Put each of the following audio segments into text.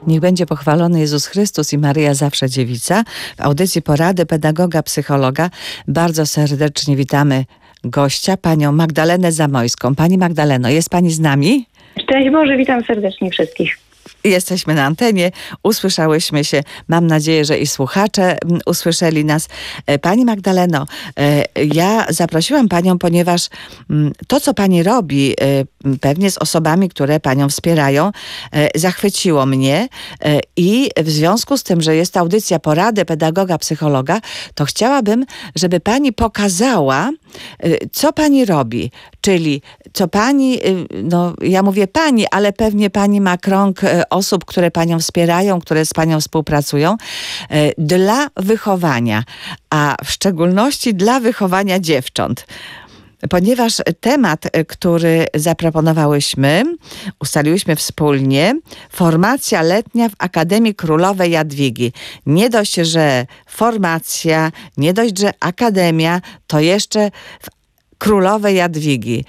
Niech będzie pochwalony Jezus Chrystus i Maryja zawsze dziewica. W audycji Porady pedagoga, psychologa bardzo serdecznie witamy gościa, panią Magdalenę Zamojską. Pani Magdaleno, jest pani z nami? Szczęść Boże, witam serdecznie wszystkich. Jesteśmy na antenie, usłyszałyśmy się. Mam nadzieję, że i słuchacze usłyszeli nas. Pani Magdaleno, ja zaprosiłam panią, ponieważ to, co pani robi, pewnie z osobami, które panią wspierają, zachwyciło mnie i w związku z tym, że jest audycja Porady pedagoga, psychologa, to chciałabym, żeby pani pokazała, co pani robi. Czyli co pani, no ja mówię pani, ale pewnie pani ma krąg osób, które panią wspierają, które z panią współpracują, dla wychowania, a w szczególności dla wychowania dziewcząt. Ponieważ temat, który zaproponowałyśmy, ustaliłyśmy wspólnie, formacja letnia w Akademii Królowej Jadwigi. Nie dość, że formacja, nie dość, że akademia, to jeszcze w Królowej Jadwigi.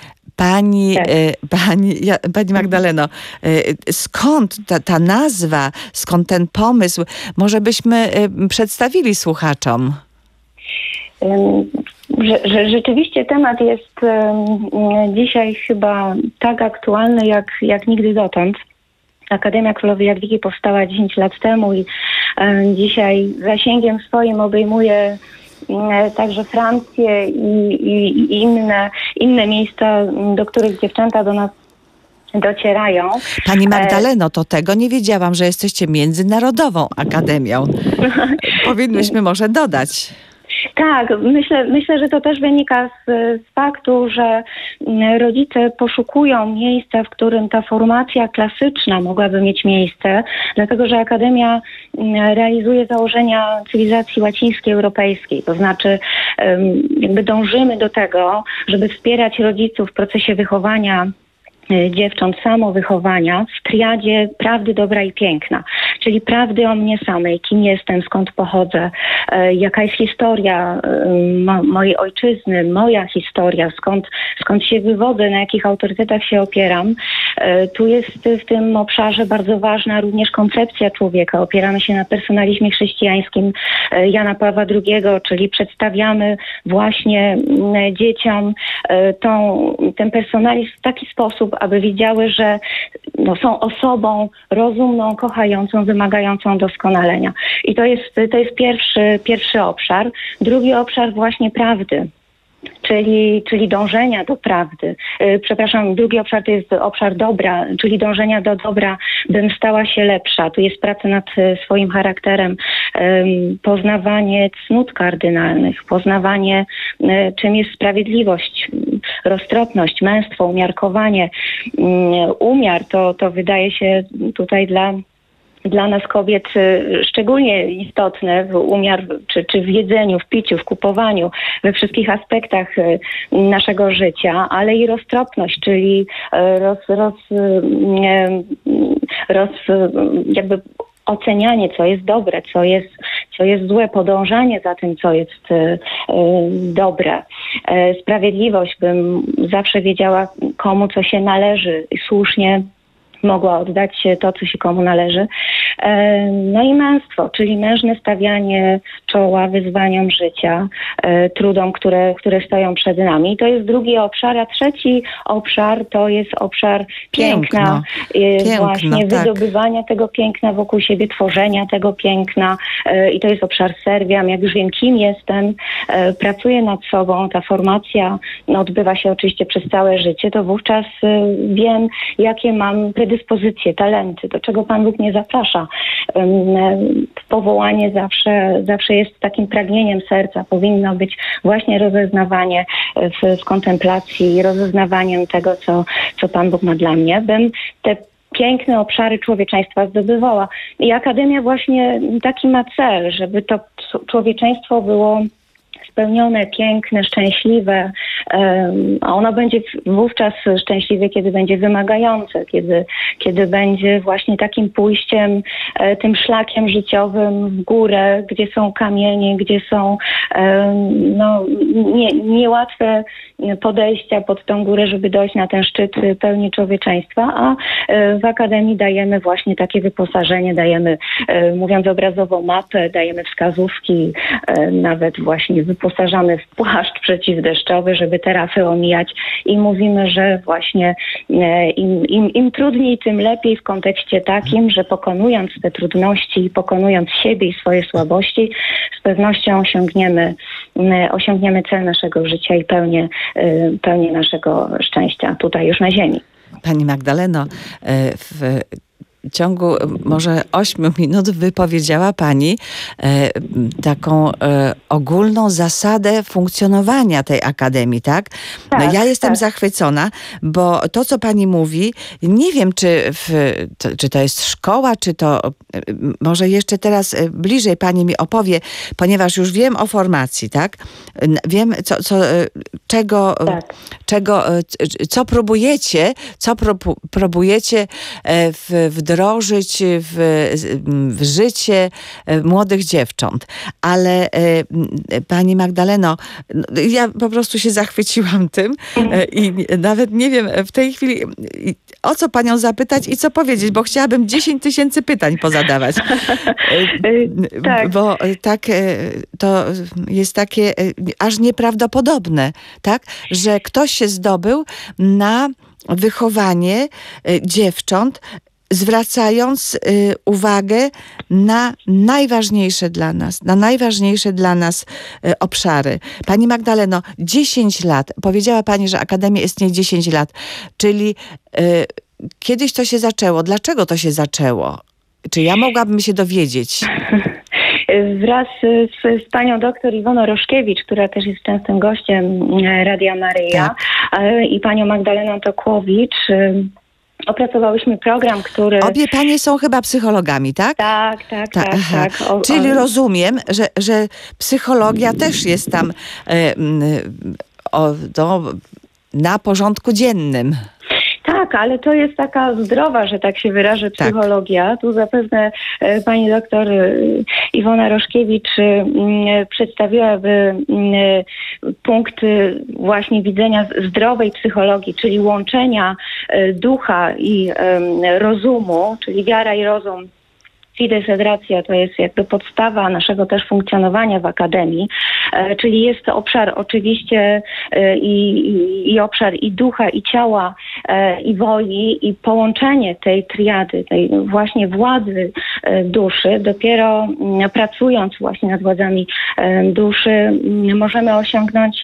Pani Magdaleno, skąd ta nazwa, skąd ten pomysł? Może byśmy przedstawili słuchaczom? Rzeczywiście temat jest dzisiaj chyba tak aktualny jak nigdy dotąd. Akademia Królowej Jadwigi powstała 10 lat temu i dzisiaj zasięgiem swoim obejmuje także Francję i inne miejsca, do których dziewczęta do nas docierają. Pani Magdaleno, to tego nie wiedziałam, że jesteście międzynarodową akademią. Powinnyśmy może dodać. Tak, myślę, że to też wynika z faktu, że rodzice poszukują miejsca, w którym ta formacja klasyczna mogłaby mieć miejsce, dlatego że Akademia realizuje założenia cywilizacji łacińskiej, europejskiej. To znaczy jakby dążymy do tego, żeby wspierać rodziców w procesie wychowania dziewcząt, samowychowania w triadzie prawdy, dobra i piękna. Czyli prawdy o mnie samej, kim jestem, skąd pochodzę, jaka jest historia mojej ojczyzny, moja historia, skąd się wywodzę, na jakich autorytetach się opieram. Tu jest w tym obszarze bardzo ważna również koncepcja człowieka. Opieramy się na personalizmie chrześcijańskim Jana Pawła II, czyli przedstawiamy właśnie dzieciom ten personalizm w taki sposób, aby widziały, że są osobą rozumną, wymagającą doskonalenia. I to jest pierwszy obszar. Drugi obszar właśnie prawdy. Czyli dążenia do prawdy. Drugi obszar to jest obszar dobra, czyli dążenia do dobra, bym stała się lepsza. Tu jest praca nad swoim charakterem, poznawanie cnót kardynalnych, poznawanie, czym jest sprawiedliwość, roztropność, męstwo, umiarkowanie. Umiar to wydaje się tutaj dla nas kobiet szczególnie istotne, umiar czy w jedzeniu, w piciu, w kupowaniu, we wszystkich aspektach naszego życia, ale i roztropność, czyli jakby ocenianie, co jest dobre, co jest złe, podążanie za tym, co jest dobre. Sprawiedliwość, bym zawsze wiedziała, komu co się należy i słusznie mogła oddać to, co się komu należy. No i męstwo, czyli mężne stawianie czoła wyzwaniom życia, trudom, które stoją przed nami. To jest drugi obszar, a trzeci obszar to jest obszar piękna. Właśnie tak. Wydobywania tego piękna wokół siebie, tworzenia tego piękna. I to jest obszar Serwiam. Jak już wiem, kim jestem, pracuję nad sobą. Ta formacja odbywa się oczywiście przez całe życie. To wówczas wiem, jakie mam predyspozycje, talenty, do czego Pan Bóg mnie zaprasza. Powołanie zawsze jest takim pragnieniem serca. Powinno być właśnie rozeznawanie w kontemplacji, rozeznawaniem tego, co Pan Bóg ma dla mnie. Bym te piękne obszary człowieczeństwa zdobywała. I Akademia właśnie taki ma cel, żeby to człowieczeństwo było spełnione, piękne, szczęśliwe, a ono będzie wówczas szczęśliwe, kiedy będzie wymagające, kiedy będzie właśnie takim pójściem, tym szlakiem życiowym w górę, gdzie są kamienie, gdzie są niełatwe podejścia pod tą górę, żeby dojść na ten szczyt pełni człowieczeństwa, a w Akademii dajemy właśnie takie wyposażenie, dajemy, mówiąc obrazowo, mapę, dajemy wskazówki, nawet właśnie wyposażamy w płaszcz przeciwdeszczowy, żeby te rafy omijać i mówimy, że właśnie im trudniej, tym lepiej w kontekście takim, że pokonując te trudności i pokonując siebie i swoje słabości, z pewnością osiągniemy cel naszego życia i pełnię naszego szczęścia tutaj już na ziemi. Pani Magdaleno, w ciągu może 8 minut wypowiedziała Pani taką ogólną zasadę funkcjonowania tej Akademii, tak? Tak, no ja jestem tak. zachwycona, bo to, co Pani mówi, nie wiem, czy to jest szkoła, czy to może jeszcze teraz bliżej Pani mi opowie, ponieważ już wiem o formacji, tak? Wiem, co próbujecie, próbujecie wdrożyć w życie młodych dziewcząt. Ale Pani Magdaleno, ja po prostu się zachwyciłam tym i nawet nie wiem w tej chwili, o co Panią zapytać i co powiedzieć, bo chciałabym 10 000 pytań pozadawać. Tak. Bo tak, to jest takie aż nieprawdopodobne, tak, że ktoś się zdobył na wychowanie dziewcząt, zwracając uwagę na najważniejsze dla nas obszary. Pani Magdaleno, 10 lat. Powiedziała Pani, że Akademia istnieje 10 lat. Czyli kiedyś to się zaczęło. Dlaczego to się zaczęło? Czy ja mogłabym się dowiedzieć? Wraz z panią doktor Iwoną Roszkiewicz, która też jest częstym gościem Radia Maryja, i panią Magdaleną Tokłowicz, opracowałyśmy program, który... Obie panie są chyba psychologami, tak? Tak. Czyli rozumiem, że psychologia też jest tam na porządku dziennym. Tak, ale to jest taka zdrowa, że tak się wyrażę, psychologia. Tu zapewne pani doktor Iwona Roszkiewicz przedstawiłaby punkt właśnie widzenia zdrowej psychologii, czyli łączenia ducha i rozumu, czyli wiara i rozum. Fides et Ratio to jest jakby podstawa naszego też funkcjonowania w Akademii, czyli jest to obszar oczywiście i obszar i ducha, i ciała, i woli, i połączenie tej triady, tej właśnie władzy duszy. Dopiero pracując właśnie nad władzami duszy możemy osiągnąć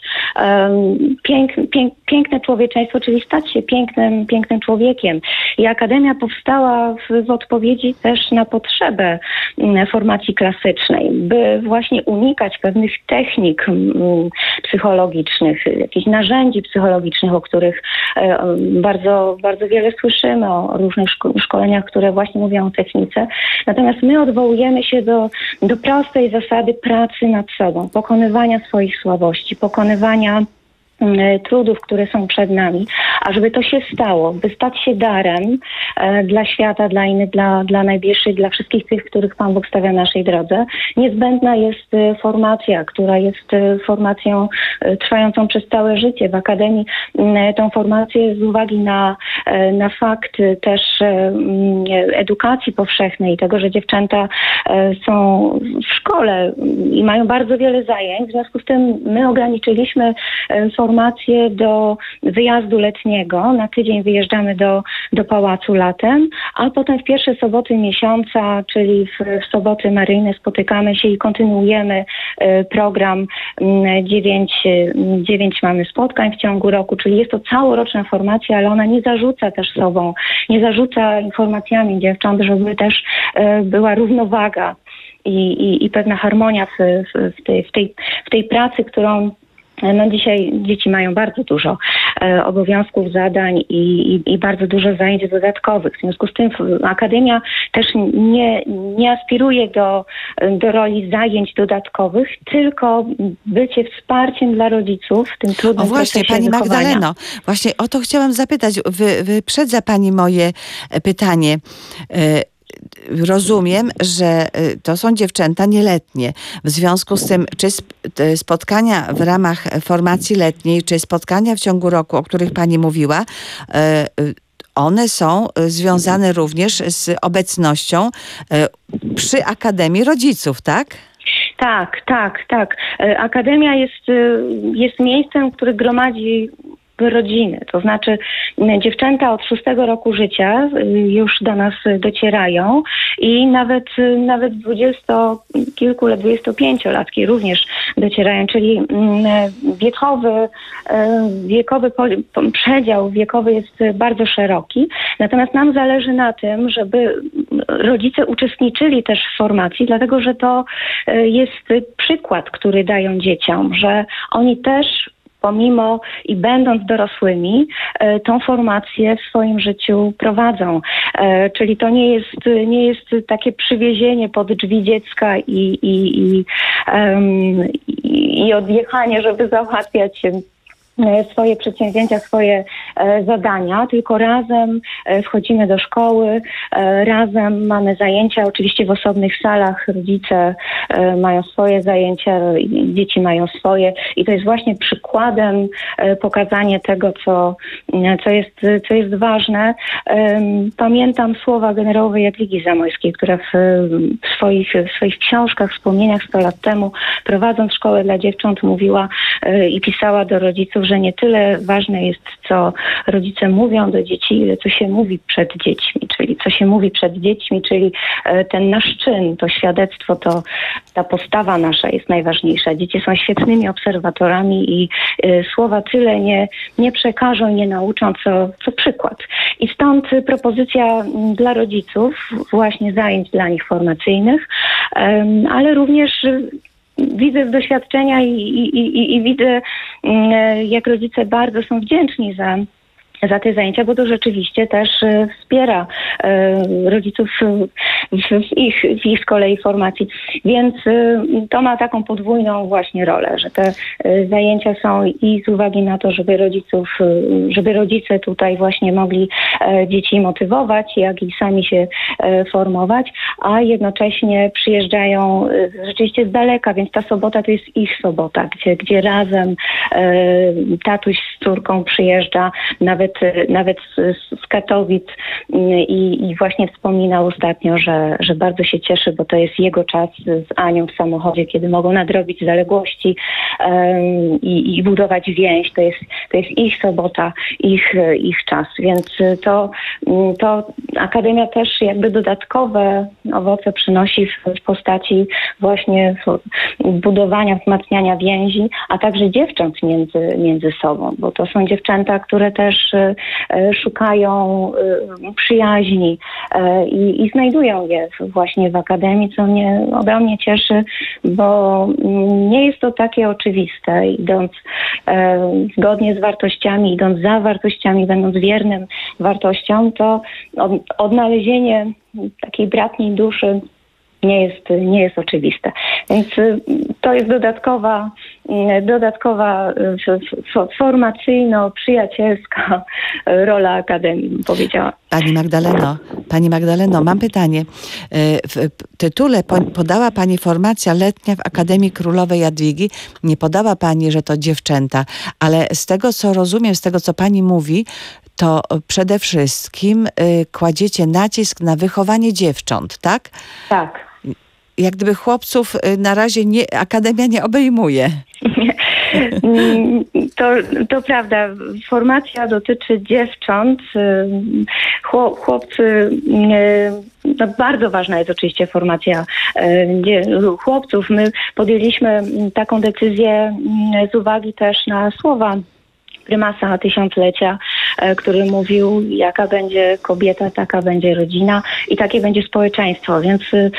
piękne człowieczeństwo, czyli stać się pięknym człowiekiem. I Akademia powstała w odpowiedzi też na potrzebę formacji klasycznej, by właśnie unikać pewnych technik psychologicznych, jakichś narzędzi psychologicznych, o których bardzo, bardzo wiele słyszymy, o różnych szkoleniach, które właśnie mówią o technice. Natomiast my odwołujemy się do prostej zasady pracy nad sobą, pokonywania swoich słabości, pokonywania trudów, które są przed nami, a żeby to się stało, by stać się darem dla świata, dla innych, dla najbliższych, dla wszystkich tych, których Pan Bóg stawia na naszej drodze, niezbędna jest formacja, która jest formacją trwającą przez całe życie. W Akademii tą formację z uwagi na fakt też edukacji powszechnej i tego, że dziewczęta są w szkole i mają bardzo wiele zajęć, w związku z tym my ograniczyliśmy formację do wyjazdu letniego. Na tydzień wyjeżdżamy do pałacu latem, a potem w pierwsze soboty miesiąca, czyli w soboty maryjne spotykamy się i kontynuujemy program. 9 mamy spotkań w ciągu roku, czyli jest to całoroczna formacja, ale ona nie zarzuca też sobą, nie zarzuca informacjami dziewcząt, żeby też była równowaga i pewna harmonia w tej pracy, którą No dzisiaj dzieci mają bardzo dużo obowiązków, zadań i bardzo dużo zajęć dodatkowych. W związku z tym Akademia też nie aspiruje do roli zajęć dodatkowych, tylko bycie wsparciem dla rodziców w tym trudnym właśnie, procesie pani wychowania. Magdaleno, właśnie o to chciałam zapytać. Wyprzedza pani moje pytanie. Rozumiem, że to są dziewczęta nieletnie. W związku z tym, czy spotkania w ramach formacji letniej, czy spotkania w ciągu roku, o których pani mówiła, one są związane również z obecnością przy Akademii Rodziców, tak? Tak. Akademia jest miejscem, które gromadzi rodziny. To znaczy dziewczęta od 6 roku życia już do nas docierają i nawet 25-latki również docierają, czyli przedział wiekowy jest bardzo szeroki. Natomiast nam zależy na tym, żeby rodzice uczestniczyli też w formacji, dlatego że to jest przykład, który dają dzieciom, że oni też pomimo i będąc dorosłymi, tą formację w swoim życiu prowadzą. Czyli to nie jest takie przywiezienie pod drzwi dziecka i odjechanie, żeby załatwiać swoje przedsięwzięcia, swoje zadania, tylko razem wchodzimy do szkoły, razem mamy zajęcia, oczywiście w osobnych salach, rodzice mają swoje zajęcia, dzieci mają swoje i to jest właśnie przykładem pokazanie tego, co jest ważne. Pamiętam słowa generałowej Jadwigi Zamojskiej, która w swoich książkach, wspomnieniach 100 lat temu, prowadząc szkołę dla dziewcząt, mówiła i pisała do rodziców, że nie tyle ważne jest, co rodzice mówią do dzieci, ile co się mówi przed dziećmi. Czyli co się mówi przed dziećmi, czyli ten nasz czyn, to świadectwo, ta postawa nasza jest najważniejsza. Dzieci są świetnymi obserwatorami i słowa tyle nie przekażą, nie nauczą, co przykład. I stąd propozycja dla rodziców właśnie zajęć dla nich formacyjnych, ale również widzę z doświadczenia i widzę, jak rodzice bardzo są wdzięczni za te zajęcia, bo to rzeczywiście też wspiera rodziców w ich z kolei formacji. Więc to ma taką podwójną właśnie rolę, że te zajęcia są i z uwagi na to, żeby rodzice tutaj właśnie mogli dzieci motywować, jak i sami się formować, a jednocześnie przyjeżdżają rzeczywiście z daleka, więc ta sobota to jest ich sobota, gdzie razem tatuś z córką przyjeżdża, nawet z Katowic i właśnie wspominał ostatnio, że bardzo się cieszy, bo to jest jego czas z Anią w samochodzie, kiedy mogą nadrobić zaległości i budować więź. To jest ich sobota, ich czas. Więc to Akademia też jakby dodatkowe owoce przynosi w postaci właśnie budowania, wzmacniania więzi, a także dziewcząt między sobą, bo to są dziewczęta, które też szukają przyjaźni i znajdują je właśnie w Akademii, co mnie ogromnie cieszy, bo nie jest to takie oczywiste. Idąc zgodnie z wartościami, idąc za wartościami, będąc wiernym wartościom, to odnalezienie takiej bratniej duszy nie jest oczywiste. Więc to jest dodatkowa formacyjno-przyjacielska rola Akademii, bym powiedziała. Pani Magdaleno, mam pytanie. W tytule podała pani formacja letnia w Akademii Królowej Jadwigi. Nie podała pani, że to dziewczęta, ale z tego, co rozumiem, z tego, co pani mówi, to przede wszystkim kładziecie nacisk na wychowanie dziewcząt, tak? Tak. Jak gdyby chłopców na razie Akademia nie obejmuje. To prawda. Formacja dotyczy dziewcząt. Chłopcy, no bardzo ważna jest oczywiście formacja chłopców. My podjęliśmy taką decyzję z uwagi też na słowa prymasa tysiąclecia który mówił, jaka będzie kobieta, taka będzie rodzina i takie będzie społeczeństwo. Więc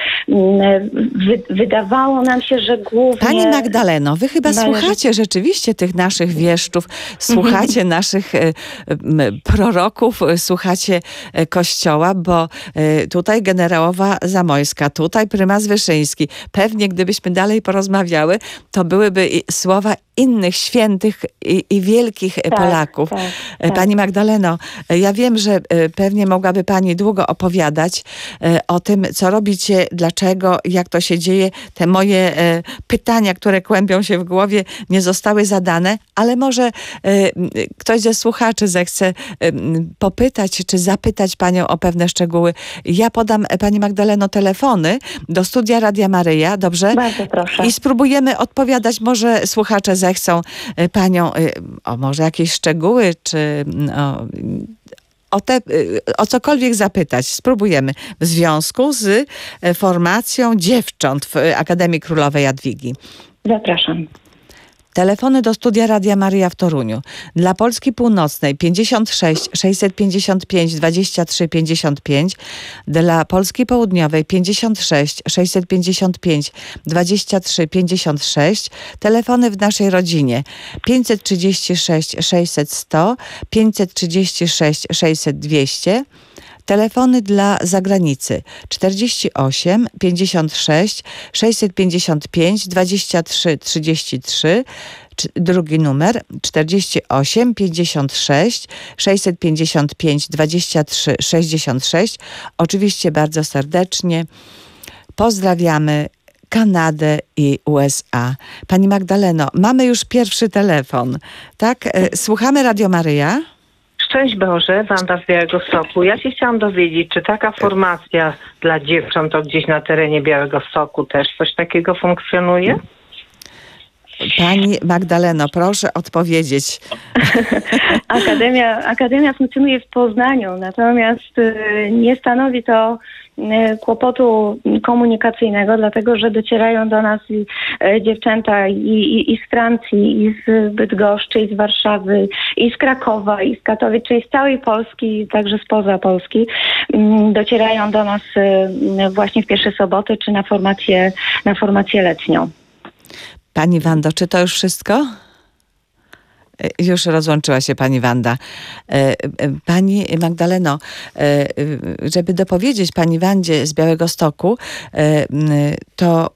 wydawało nam się, że głównie... Pani Magdaleno, wy chyba słuchacie rzeczywiście tych naszych wieszczów, słuchacie naszych proroków, słuchacie Kościoła, bo tutaj generałowa Zamojska, tutaj prymas Wyszyński. Pewnie gdybyśmy dalej porozmawiały, to byłyby słowa innych świętych i wielkich Polaków. Tak. Pani Magdaleno, ja wiem, że pewnie mogłaby pani długo opowiadać o tym, co robicie, dlaczego, jak to się dzieje. Te moje pytania, które kłębią się w głowie, nie zostały zadane, ale może ktoś ze słuchaczy zechce popytać, czy zapytać panią o pewne szczegóły. Ja podam pani Magdaleno telefony do studia Radia Maryja, dobrze? Bardzo proszę. I spróbujemy odpowiadać, może słuchacze zechcą panią o może jakieś szczegóły, czy o cokolwiek zapytać. Spróbujemy w związku z formacją dziewcząt w Akademii Królowej Jadwigi. Zapraszam. Telefony do studia Radia Maryja w Toruniu. Dla Polski Północnej 56 655 23 55. Dla Polski Południowej 56 655 23 56. Telefony w naszej rodzinie 536 600 100, 536 600 200. Telefony dla zagranicy 48 56 655 23 33. Drugi numer 48 56 655 23 66. Oczywiście bardzo serdecznie pozdrawiamy Kanadę i USA. Pani Magdaleno, mamy już pierwszy telefon, tak? Słuchamy Radio Maryja. Szczęść Boże, Wanda z Białegostoku. Ja się chciałam dowiedzieć, czy taka formacja dla dziewcząt to gdzieś na terenie Białegostoku też coś takiego funkcjonuje? Pani Magdaleno, proszę odpowiedzieć. Akademia funkcjonuje w Poznaniu, natomiast nie stanowi to kłopotu komunikacyjnego, dlatego że docierają do nas dziewczęta i z Francji, i z Bydgoszczy, i z Warszawy, i z Krakowa, i z Katowic, czyli z całej Polski, także spoza Polski. Docierają do nas właśnie w pierwsze soboty, czy na formację letnią. Pani Wando, czy to już wszystko? Już rozłączyła się pani Wanda. Pani Magdaleno, żeby dopowiedzieć pani Wandzie z Białegostoku, to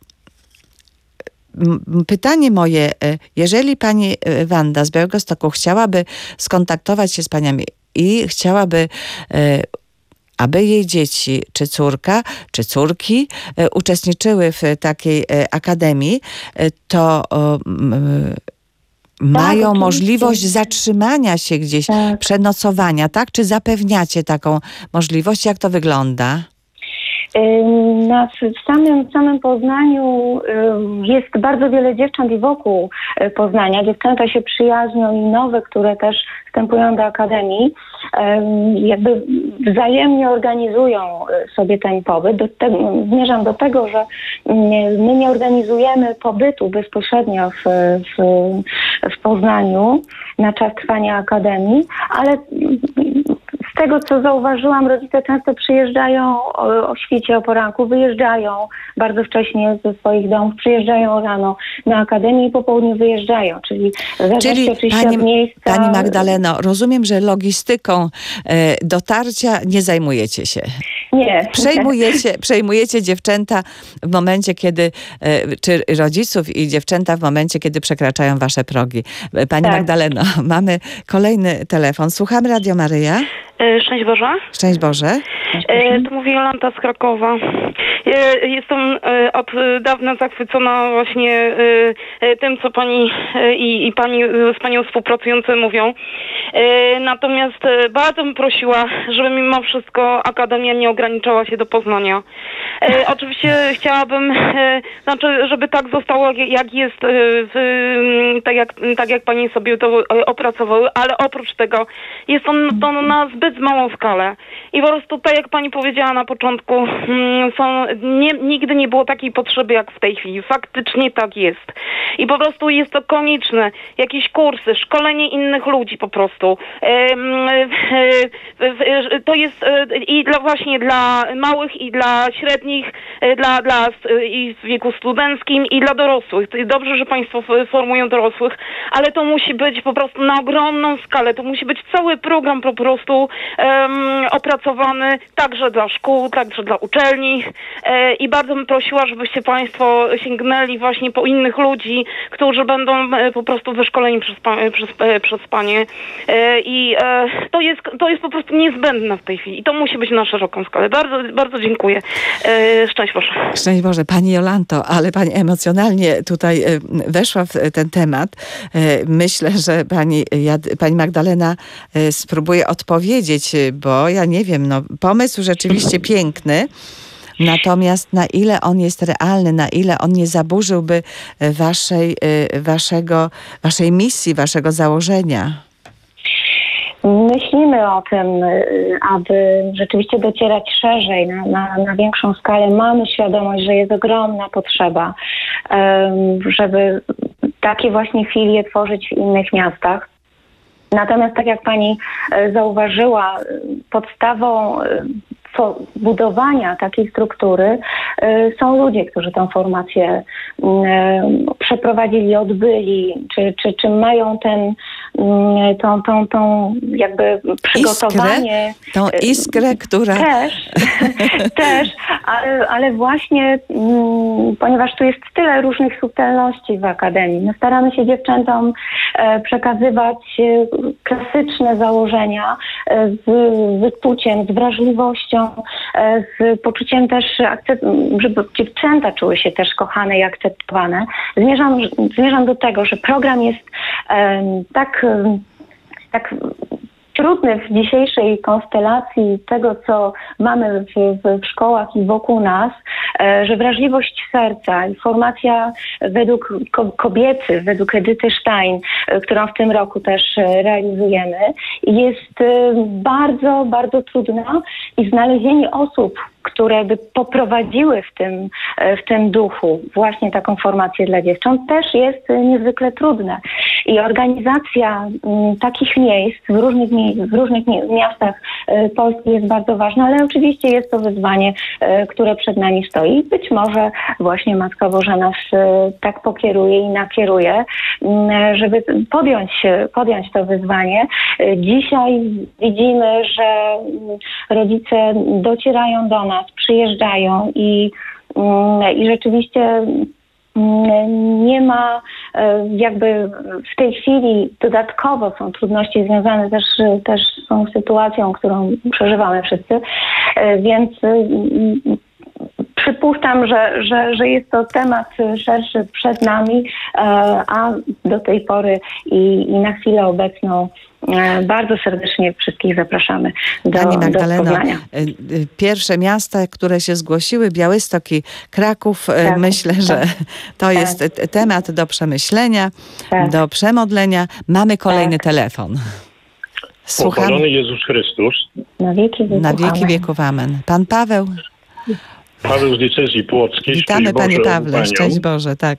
pytanie moje, jeżeli pani Wanda z Białegostoku chciałaby skontaktować się z paniami i chciałaby aby jej dzieci, czy córka, czy córki uczestniczyły w takiej akademii, to mają oczywiście. możliwość zatrzymania się gdzieś, przenocowania, tak? Czy zapewniacie taką możliwość? Jak to wygląda? W samym Poznaniu jest bardzo wiele dziewcząt i wokół Poznania. Dziewczęta się przyjaźnią i nowe, które też wstępują do akademii, jakby wzajemnie organizują sobie ten pobyt. Zmierzam do tego, że my nie organizujemy pobytu bezpośrednio w Poznaniu na czas trwania akademii, ale z tego, co zauważyłam, rodzice często przyjeżdżają o świcie, o poranku, wyjeżdżają bardzo wcześnie ze swoich domów, przyjeżdżają rano na akademię i po południu wyjeżdżają, czyli oczywiście od miejsca... Pani Magdaleno, rozumiem, że logistyką dotarcia nie zajmujecie się. Nie. Przejmujecie dziewczęta w momencie, kiedy, czy rodziców i dziewczęta w momencie, kiedy przekraczają wasze progi. Pani Magdaleno, mamy kolejny telefon. Słuchamy Radio Maryja. Szczęść Boże. Szczęść Boże. Tu mówi Jolanta z Krakowa. Jestem od dawna zachwycona właśnie tym, co pani i pani z panią współpracujące mówią. Natomiast bardzo bym prosiła, żeby mimo wszystko Akademia nie ograniczała się do Poznania. Oczywiście chciałabym, żeby tak zostało, jak jest, tak jak pani sobie to opracowały, ale oprócz tego jest to na zbyt małą skalę. I po prostu tak jak pani powiedziała na początku, nigdy nie było takiej potrzeby jak w tej chwili. Faktycznie tak jest. I po prostu jest to konieczne. Jakieś kursy, szkolenie innych ludzi po prostu. To jest i właśnie dla małych, i dla średnich, i w wieku studenckim, i dla dorosłych. Dobrze, że państwo formują dorosłych, ale to musi być po prostu na ogromną skalę. To musi być cały program po prostu opracowany także dla szkół, także dla uczelni. I bardzo bym prosiła, żebyście państwo sięgnęli właśnie po innych ludzi, którzy będą po prostu wyszkoleni przez panie. I to jest po prostu niezbędne w tej chwili. I to musi być na szeroką skalę. Bardzo, bardzo dziękuję. Szczęść Boże. Szczęść Boże. Pani Jolanto, ale pani emocjonalnie tutaj weszła w ten temat. Myślę, że pani Magdalena spróbuje odpowiedzieć, bo ja nie wiem, pomysł rzeczywiście piękny. Natomiast na ile on jest realny, na ile on nie zaburzyłby waszej misji, waszego założenia? Myślimy o tym, aby rzeczywiście docierać szerzej, na większą skalę. Mamy świadomość, że jest ogromna potrzeba, żeby takie właśnie filie tworzyć w innych miastach. Natomiast tak jak pani zauważyła, podstawą budowania takiej struktury są ludzie, którzy tę formację przeprowadzili, odbyli, czy mają tą jakby przygotowanie. Tą iskrę, która... Też, ale właśnie ponieważ tu jest tyle różnych subtelności w Akademii, my staramy się dziewczętom przekazywać klasyczne założenia z wyczuciem, z wrażliwością, z poczuciem też, żeby dziewczęta czuły się też kochane i akceptowane. Zmierzam do tego, że program jest tak trudny w dzisiejszej konstelacji tego, co mamy w szkołach i wokół nas, że wrażliwość serca, informacja według kobiety, według Edyty Stein, którą w tym roku też realizujemy, jest bardzo, bardzo trudna i znalezienie osób, które by poprowadziły w tym duchu właśnie taką formację dla dziewcząt, też jest niezwykle trudne. I organizacja takich miejsc w różnych miastach Polski jest bardzo ważna, ale oczywiście jest to wyzwanie, które przed nami stoi. I być może właśnie Matka Boża nas tak pokieruje i nakieruje, żeby podjąć to wyzwanie. Dzisiaj widzimy, że rodzice docierają do nas, przyjeżdżają i rzeczywiście nie ma jakby w tej chwili dodatkowo są trudności związane też z tą sytuacją, którą przeżywamy wszyscy, więc przypuszczam, że jest to temat szerszy przed nami, a do tej pory i na chwilę obecną bardzo serdecznie wszystkich zapraszamy do Poznania. Pierwsze miasta, które się zgłosiły, Białystok i Kraków, tak, myślę, że to jest temat do przemyślenia, do przemodlenia. Mamy kolejny telefon. Słucham. Pochwalony Jezus Chrystus. Na wieki wieków. Amen. Pan Paweł. Paweł z diecezji płockiej. Witamy Panie Pawle, szczęść Boże, tak.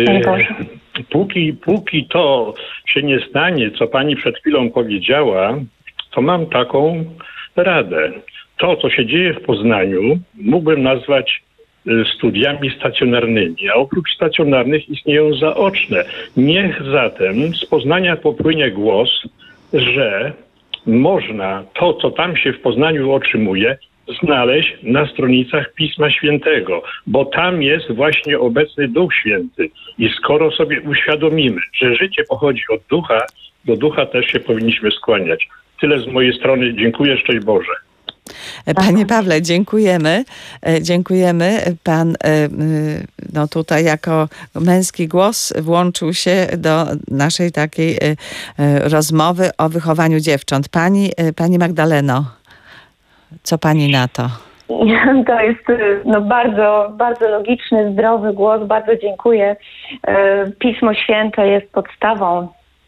Póki to się nie stanie, co Pani przed chwilą powiedziała, to mam taką radę. To, co się dzieje w Poznaniu, mógłbym nazwać studiami stacjonarnymi, a oprócz stacjonarnych istnieją zaoczne. Niech zatem z Poznania popłynie głos, że można to, co tam się w Poznaniu otrzymuje, znaleźć na stronicach Pisma Świętego, bo tam jest właśnie obecny Duch Święty. I skoro sobie uświadomimy, że życie pochodzi od Ducha, do Ducha też się powinniśmy skłaniać. Tyle z mojej strony. Dziękuję, szczęść Boże. Panie Pawle, dziękujemy. Dziękujemy. Pan tutaj jako męski głos włączył się do naszej takiej rozmowy o wychowaniu dziewcząt. Pani Magdaleno, co pani na to? To jest bardzo, bardzo logiczny, zdrowy głos. Bardzo dziękuję. Pismo Święte jest podstawą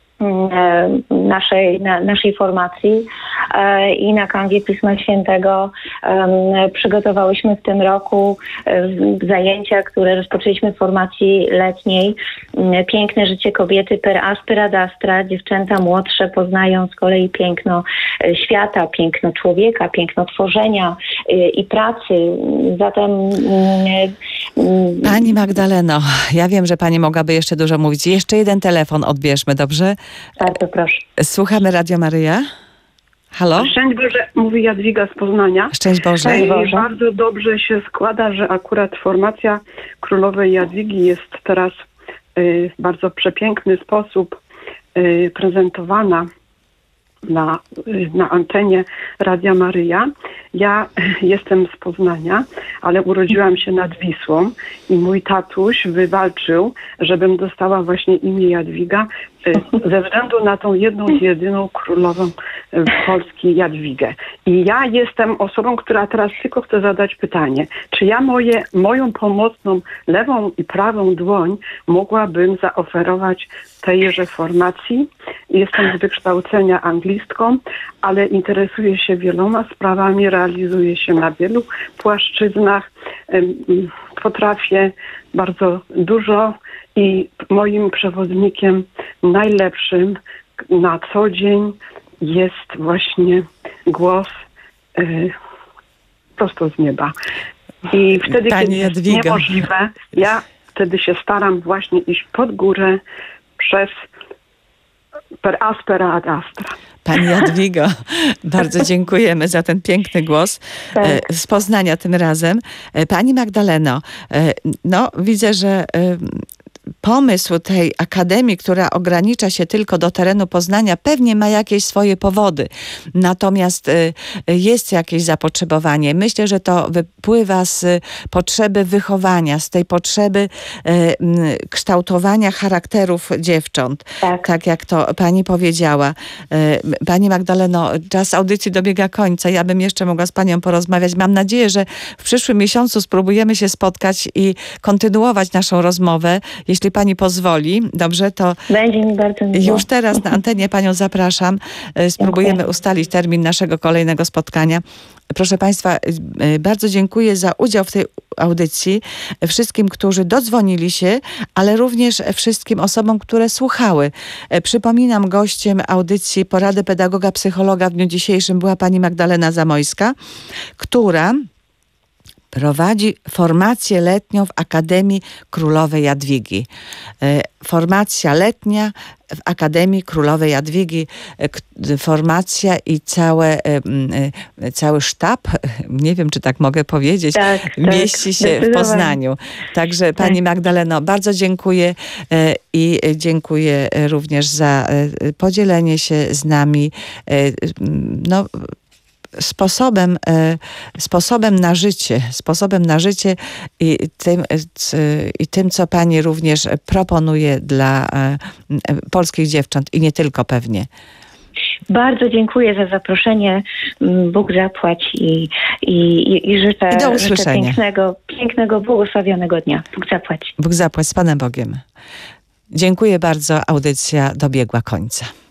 naszej formacji i na kanwie Pisma Świętego przygotowałyśmy w tym roku zajęcia, które rozpoczęliśmy w formacji letniej. Piękne życie kobiety per aspera ad astra. Dziewczęta młodsze poznają z kolei piękno świata, piękno człowieka, piękno tworzenia i pracy. Zatem Pani Magdaleno, ja wiem, że pani mogłaby jeszcze dużo mówić. Jeszcze jeden telefon odbierzmy, dobrze? Bardzo proszę. Słuchamy Radio Maryja. Halo? Szczęść Boże, mówi Jadwiga z Poznania. Szczęść Boże. Bardzo dobrze się składa, że akurat formacja Królowej Jadwigi jest teraz w bardzo przepiękny sposób prezentowana na antenie Radia Maryja. Ja jestem z Poznania, ale urodziłam się nad Wisłą i mój tatuś wywalczył, żebym dostała właśnie imię Jadwiga ze względu na tą jedną, jedyną królową Polski Jadwigę. I ja jestem osobą, która teraz tylko chce zadać pytanie, czy ja moją pomocną lewą i prawą dłoń mogłabym zaoferować tejże formacji. Jestem z wykształcenia anglistką, ale interesuję się wieloma sprawami, realizuję się na wielu płaszczyznach. Potrafię bardzo dużo i moim przewodnikiem najlepszym na co dzień jest właśnie głos prosto z nieba. I wtedy, Pani kiedy jest Jadwiga. niemożliwe, ja wtedy się staram właśnie iść pod górę przez per aspera ad astra. Pani Jadwigo, bardzo dziękujemy za ten piękny głos z Poznania tym razem. Pani Magdaleno, widzę, że pomysł tej akademii, która ogranicza się tylko do terenu Poznania, pewnie ma jakieś swoje powody. Natomiast jest jakieś zapotrzebowanie. Myślę, że to wypływa z potrzeby wychowania, z tej potrzeby kształtowania charakterów dziewcząt. Tak jak to pani powiedziała. Pani Magdaleno, czas audycji dobiega końca. Ja bym jeszcze mogła z panią porozmawiać. Mam nadzieję, że w przyszłym miesiącu spróbujemy się spotkać i kontynuować naszą rozmowę. Jeśli pani pozwoli, dobrze, to będzie mi bardzo miło. Już teraz na antenie panią zapraszam. Spróbujemy ustalić termin naszego kolejnego spotkania. Proszę państwa, bardzo dziękuję za udział w tej audycji. Wszystkim, którzy dodzwonili się, ale również wszystkim osobom, które słuchały. Przypominam, gościem audycji Porady Pedagoga Psychologa w dniu dzisiejszym była pani Magdalena Zamojska, która prowadzi formację letnią w Akademii Królowej Jadwigi. Formacja letnia w Akademii Królowej Jadwigi. Formacja i cały sztab, nie wiem, czy tak mogę powiedzieć, mieści się w Poznaniu. Także pani Magdaleno, bardzo dziękuję i dziękuję również za podzielenie się z nami sposobem na życie i tym, co pani również proponuje dla polskich dziewcząt i nie tylko pewnie. Bardzo dziękuję za zaproszenie. Bóg zapłać i życzę, do usłyszenia. pięknego, błogosławionego dnia. Bóg zapłać. Bóg zapłać, z Panem Bogiem. Dziękuję bardzo. Audycja dobiegła końca.